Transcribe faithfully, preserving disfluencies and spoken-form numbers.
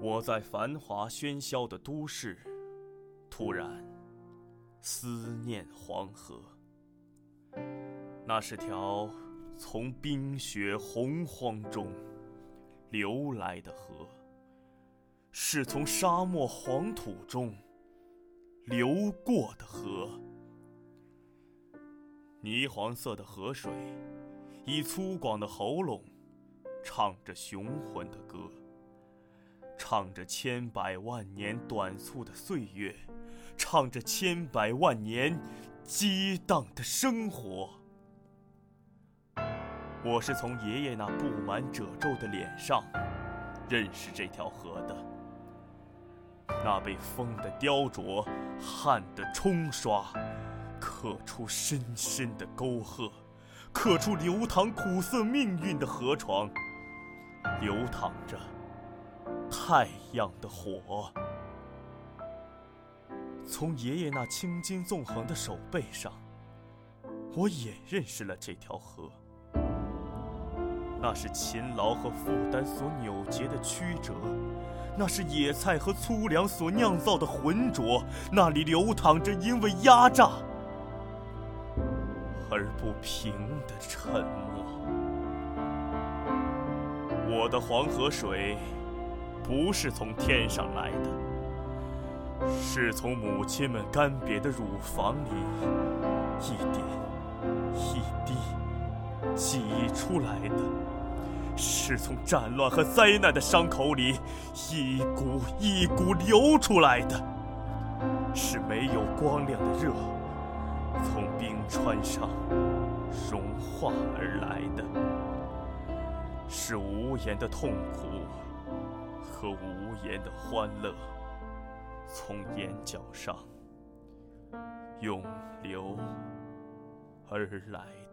我在繁华喧嚣的都市，突然思念黄河。那是条从冰雪洪荒中流来的河，是从沙漠黄土中流过的河。泥黄色的河水以粗犷的喉咙唱着雄浑的歌，唱着千百万年短促的岁月，唱着千百万年激荡的生活。我是从爷爷那布满褶皱的脸上认识这条河的，那被风的雕琢、汗的冲刷，刻出深深的沟壑，刻出流淌苦涩命运的河床，流淌着太阳的火。从爷爷那青筋纵横的手背上，我也认识了这条河。那是勤劳和负担所扭结的曲折，那是野菜和粗粮所酿造的浑浊，那里流淌着因为压榨而不平的沉默。我的黄河水不是从天上来的，是从母亲们干瘪的乳房里一点一滴挤出来的，是从战乱和灾难的伤口里一股一股流出来的，是没有光亮的热从冰川上融化而来的，是无言的痛苦和无言的欢乐从眼角上涌流而来的。